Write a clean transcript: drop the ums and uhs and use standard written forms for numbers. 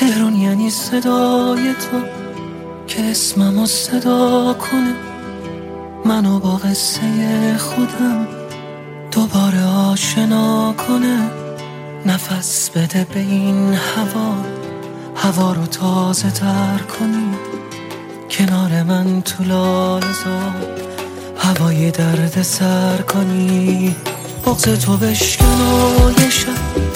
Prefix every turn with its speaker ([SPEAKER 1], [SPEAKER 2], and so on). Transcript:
[SPEAKER 1] تهران یعنی صدای تو که اسممو صدا کنه، منو با قصه خودم دوباره آشنا کنه. نفس بده به این هوا رو تازه تر کنی، کنار من تو لاله‌زار هوای درد سر کنی. بغض تو بشکن و یه شب